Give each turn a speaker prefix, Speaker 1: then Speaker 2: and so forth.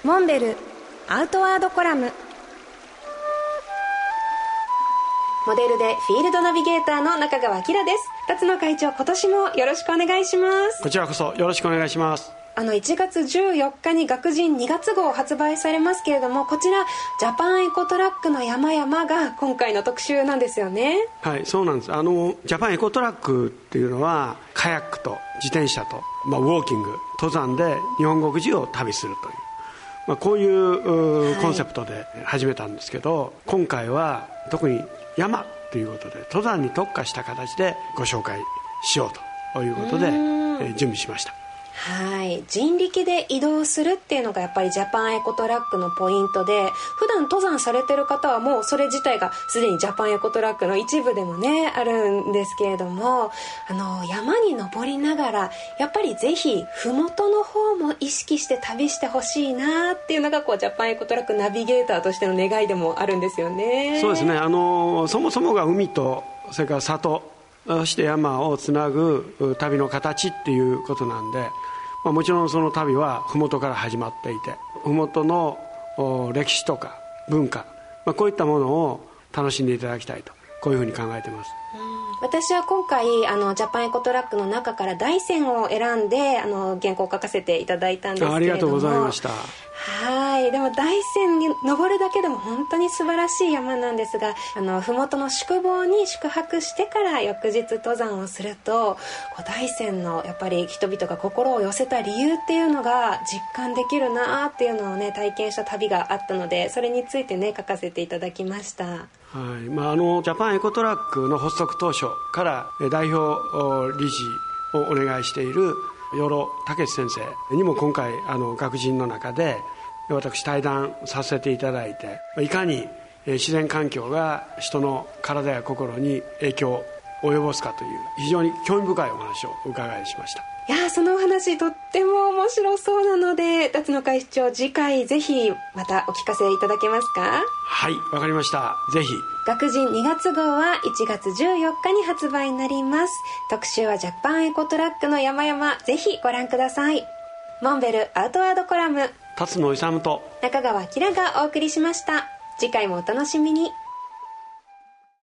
Speaker 1: モンベルアウトワードコラム。モデルでフィールドナビゲーターの中川明です。辰野会長、今年もよろしくお願いします。
Speaker 2: こちらこそよろしくお願いします。
Speaker 1: 1月14日に学人2月号発売されますけれども、こちらジャパンエコトラックの山々が今回の特集なんですよね。
Speaker 2: はい、そうなんです。ジャパンエコトラックっていうのはカヤックと自転車と、ウォーキング登山で日本国中を旅するという、こういうコンセプトで始めたんですけど、今回は特に山ということで登山に特化した形でご紹介しようということで準備しました。
Speaker 1: はい、人力で移動するっていうのがやっぱりジャパンエコトラックのポイントで、普段登山されてる方はもうそれ自体がすでにジャパンエコトラックの一部でもねあるんですけれども、山に登りながらやっぱりぜひ麓の方も意識して旅してほしいなっていうのがジャパンエコトラックナビゲーターとしての願いでもあるんですよね。
Speaker 2: そうですね、そもそもが海とそれから里、そして山をつなぐ旅の形っていうことなんで、もちろんその旅は麓から始まっていて、麓の歴史とか文化、こういったものを楽しんでいただきたいと、こういうふうに考えています。
Speaker 1: 私は今回ジャパンエコトラックの中から大山を選んで原稿を書かせていただいたんですけれども、
Speaker 2: ありがとうございました。
Speaker 1: はい、でも大山に登るだけでも本当に素晴らしい山なんですが、麓の宿坊に宿泊してから翌日登山をすると、大山のやっぱり人々が心を寄せた理由っていうのが実感できるなっていうのをね体験した旅があったので、それについてね書かせていただきました。
Speaker 2: はい、ジャパンエコトラックの発足当初から代表理事をお願いしている養老孟先生にも今回学人の中で私対談させていただいて、いかに自然環境が人の体や心に影響を及ぼすかという非常に興味深いお話をお伺いしました。
Speaker 1: いや、そのお話とっても面白そうなので、辰野会長、次回ぜひまたお聞かせいただけますか？
Speaker 2: はい、わかりました。ぜひ。
Speaker 1: 学人2月号は1月14日に発売になります。特集はジャパンエコトラックの山々、ぜひご覧ください。モンベルアウトワードコラム、
Speaker 2: 辰野勇と
Speaker 1: 中川明がお送りしました。次回もお楽しみに。